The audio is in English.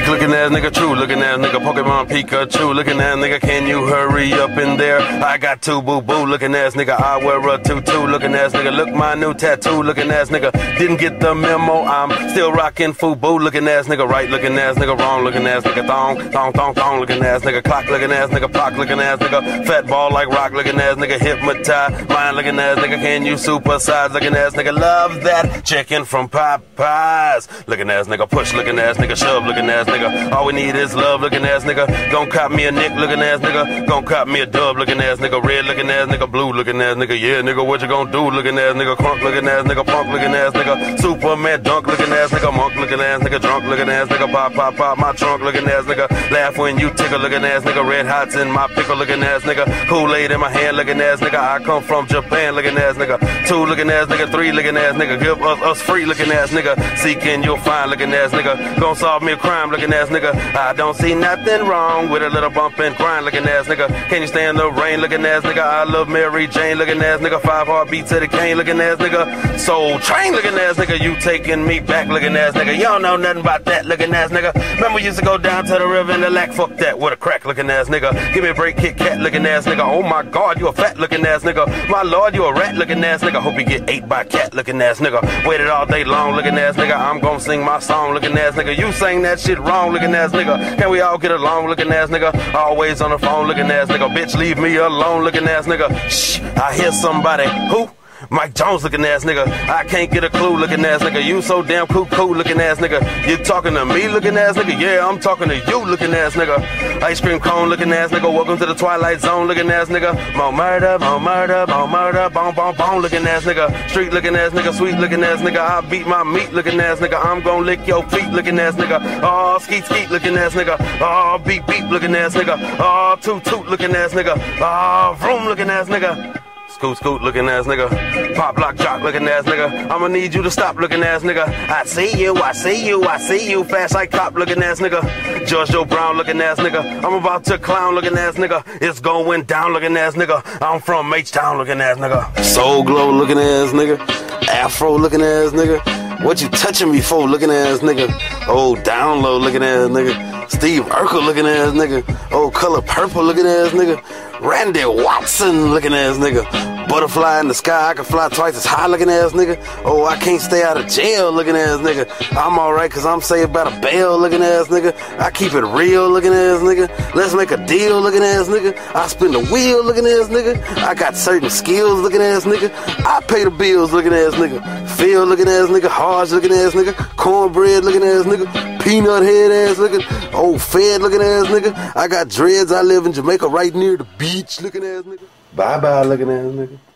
Weak looking ass nigga, true looking ass nigga, Pokemon Pikachu looking ass nigga, can you hurry up in there? I got two boo-boo looking ass nigga, I wear a tutu looking ass nigga, look my new tattoo looking ass nigga, didn't get the memo, I'm still rocking FUBU looking ass nigga, right looking ass nigga, wrong looking ass nigga, thong looking ass nigga, clock looking ass nigga, block looking ass nigga, fat ball like rock looking ass nigga, hypnotize, mind looking ass nigga, can you supersize looking ass nigga, love that chicken from Popeyes looking ass nigga, push looking ass nigga, shove looking ass nigga, all we need is love looking ass nigga, gon' cop me a Nick looking ass nigga, gon' cop me a Dub looking ass nigga, red looking ass nigga, blue looking ass nigga, yeah nigga, what you gon' do looking ass nigga, crunk looking ass nigga, punk looking ass nigga, Superman dunk looking ass nigga, monk looking ass nigga, drunk looking ass nigga, pop my trunk looking ass nigga, laugh when you tickle looking ass nigga, red hots in my pickle looking ass nigga, Kool-Aid in my hand looking ass nigga, I come from Japan looking ass nigga, 2 looking ass nigga, 3 looking ass nigga, give us free looking ass nigga, seeking you'll find looking ass nigga, gon' solve me a crime looking ass nigga, I don't see nothing wrong with a little bump and grind looking ass nigga, can you stand the rain looking ass nigga, I love Mary Jane looking ass nigga, 5 heartbeats to the cane looking ass nigga, Soul Train looking ass nigga, you taking me back looking ass nigga, you don't know nothing about that looking ass nigga, remember we used to go down to the river in the lack, fuck that with a crack looking ass nigga, give me a break, Kit Kat looking ass nigga, oh my god you a fat looking ass nigga, my lord you a rat looking ass nigga, hope you get ate by a cat looking ass nigga, waited all day long looking ass nigga, I'm gon' sing my song looking ass nigga, you sang that shit wrong looking ass nigga, can we all get along looking ass nigga, always on the phone looking ass nigga, bitch leave me alone looking ass nigga, shh, I hear somebody, who? Mike Jones looking ass nigga, I can't get a clue looking ass nigga, you so damn cool looking ass nigga, you talking to me looking ass nigga, yeah I'm talking to you looking ass nigga, ice cream cone looking ass nigga, welcome to the Twilight Zone looking ass nigga, more murder, bone looking ass nigga, street looking ass nigga, sweet looking ass nigga, I beat my meat looking ass nigga, I'm gon' lick your feet looking ass nigga, oh skeet looking ass nigga, oh beep looking ass nigga, oh toot looking ass nigga, oh vroom looking ass nigga, Scoot looking ass nigga, pop block jock looking ass nigga, I'ma need you to stop looking ass nigga, I see you, fast like cop looking ass nigga, George Joe Brown looking ass nigga, I'm about to clown looking ass nigga, it's going down looking ass nigga, I'm from H-Town looking ass nigga, Soul Glow looking ass nigga, Afro looking ass nigga, what you touching me for looking ass nigga, oh down low looking ass nigga, Steve Urkel looking ass nigga, oh color purple looking ass nigga, Randy Watson looking ass nigga, butterfly in the sky, I can fly twice as high looking ass nigga, oh I can't stay out of jail looking ass nigga, I'm alright cause I'm saved by the bail looking ass nigga, I keep it real looking ass nigga, let's make a deal looking ass nigga, I spin the wheel looking ass nigga, I got certain skills looking ass nigga, I pay the bills looking ass nigga, Phil looking ass nigga, Hodge looking ass nigga, cornbread looking ass nigga, peanut head ass nigga, old fed looking ass nigga, I got dreads, I live in Jamaica right near the beach looking ass nigga, bye looking ass nigga.